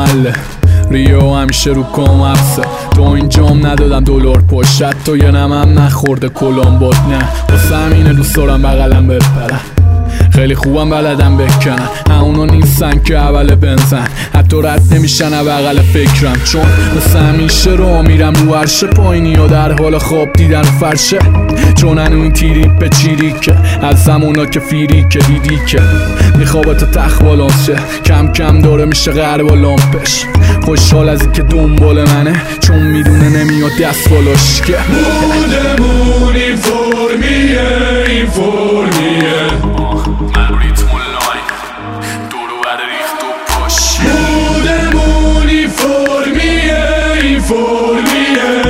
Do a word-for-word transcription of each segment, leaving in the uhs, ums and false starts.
محله ریو همیشه رو کمپسه تو اینجام ندادم دلار پشت تو یه نمم نخورده کلمبوت نه واسه همینه دوست دارم بغلم بپرم خیلی خوبم بلدم بکنن همونو نیستن که اول بنزن حتی رد نمیشن بغل فکرم چون مثل همیشه رو میرم رو عرشه پایینی و در حال خواب دیدن فرشه چون هنو این تیری به چیری که از زمونا که فیری که دیدی که میخوابه تا تخت بالانس شه کم کم داره میشه غرب و لامپش خوشحال از این که دنبال منه چون میدونه نمیاد دست بالاش که مودمون این فرمیه این فرمیه مودمونی فرمیه این فرمیه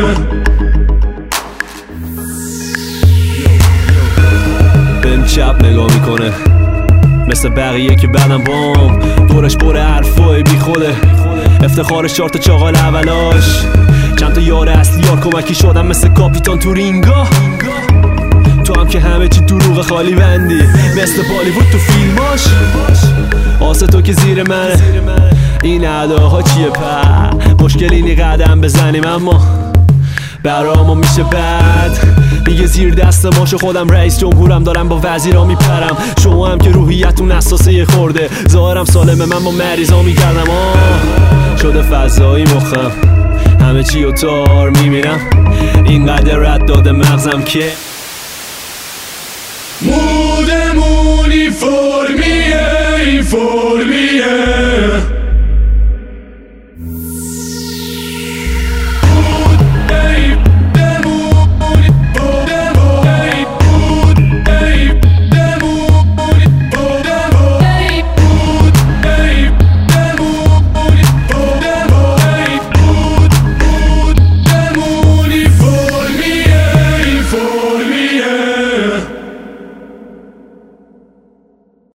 بهم چپ نگاه میکنه مثل بقیه که بعدم بام دورش پر حرفای بی خوده افتخارش چهار تا چاقال اولاش چند تا یار اصلی یار کمکی شدم مثل کاپیتان تو رینگا تو هم که همه چی دروغ خالی بندی مثل بالیوود تو فیلماش آسه تو که زیر منه این اداها چیه پر مشکل اینی قدم بزنیم اما برامو میشه بد میگه زیر دست ماشو خودم رئیس جمهورم دارم با وزیرا میپرم شما هم که روحیتون اساسه یه خورده ظاهرم سالمه من با مریضا میگردم آه شده فضایی مخم همه چی و تار میبینم اینقدر رد داده مغزم که مودمونی فرمیه این فرمیه